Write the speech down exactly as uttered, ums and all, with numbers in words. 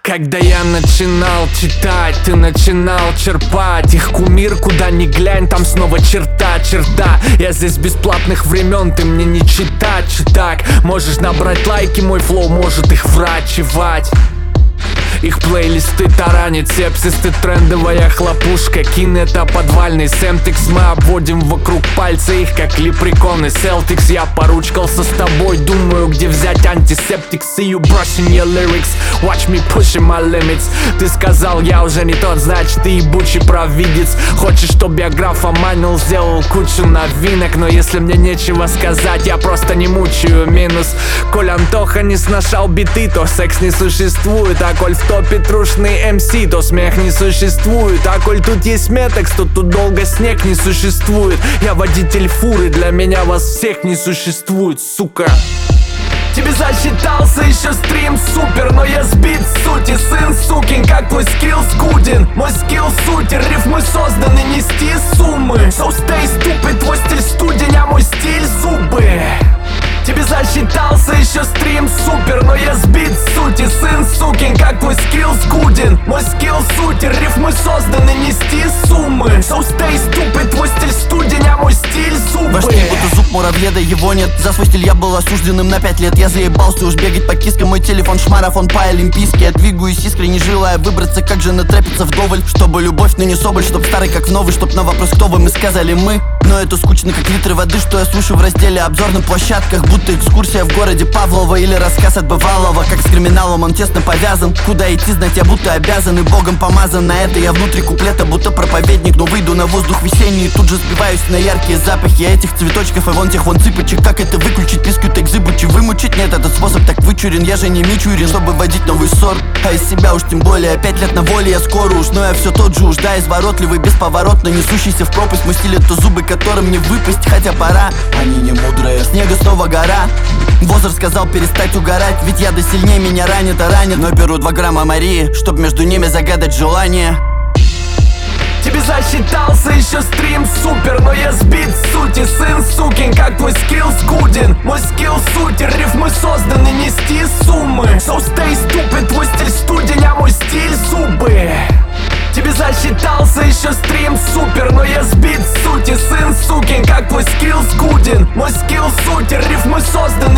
Когда я начинал читать, ты начинал черпать. Их кумир, куда ни глянь, там снова черта, черта. Я здесь бесплатных времен, ты мне не читать, читак. Можешь набрать лайки, мой флоу может их врачевать. Их плейлисты таранит, сепсисты, трендовая хлопушка. Кин это подвальный Семтикс, мы обводим вокруг пальца их, как лепреконы Селтикс. Я поручкался с тобой, думаю, где взять антисептик. See you brushing your lyrics, watch me pushing my limits. Ты сказал, я уже не тот, значит ты ебучий провидец. Хочешь, чтоб я графоманил, сделал кучу новинок. Но если мне нечего сказать, я просто не мучаю минус. Коль Антоха не сношал биты, то секс не существует. А коль в топе трушный эм си, то смех не существует. А коль тут есть метекс, то тут долго снег не существует. Я водитель фуры, для меня вас всех не существует, сука. Тебе засчитался еще стрим супер, но я сбит с сути, сын сукин, как твой скилл скуден. Мой скилл сутер, рифмы созданы нести суммы. So stay stupid, твой стиль студень, а мой стиль зубы. Тебе засчитался еще стрим супер, но я сбит с сути, сын сукин, как твой скилл скуден. Мой скилл сутер, рифмы созданы нести суммы. So stay stupid, твой стиль студень, а мой стиль зубы. Ваш стиль будто зуб муравьеда, его нет. За свой стиль я был осужденным на пять лет. Я заебался уж бегать по кискам, мой телефон шмарафон по-олимпийски. Я двигаюсь искренне, желая выбраться, как же натрепиться вдоволь. Чтобы любовь, но не соболь, чтоб старый как новый. Чтоб на вопрос, кто вы, мы сказали мы. Но это скучно, как литры воды, что я слушаю в разделе обзор на площадках. Будто экскурсия в городе Павлова или рассказ от бывалого. Как с криминалом он тесно повязан. Куда идти, знать я будто обязан и богом помазан. На это я внутри куплета, будто проповедник. Но выйду на воздух весенний и тут же сбиваюсь на яркие запахи этих цветочков и вон тех вон цыпочек. Как это выключить? Пискают экзыбучи, вымучить? Нет, этот способ так вычурен. Я же не Мичурин, чтобы вводить новый сорт. А из себя уж тем более пять лет на воле я скоро уж. Но я все тот же уж, да, изворотливый, бесповоротно несущийся в пропасть. Мой стиль это зубы, которым не выпасть, хотя пора. Они не мудрые, снега снова гора. Возраст сказал перестать угорать, ведь яда сильнее меня ранит, а ранит. Но беру два грамма Марии, чтоб между ними загадать желание. Тебе засчитался еще стрим супер, но я сбит с сути, сын сукин, как твой скилл скуден. Мой скилл сутер, рифмы созданы нести суммы. So stay stupid, твой стиль студень, а мой стиль зубы. Тебе засчитался еще стрим супер, но я сбит с сути, сын сукин, как твой скилл скуден. Мой скилл сутер, рифмы созданы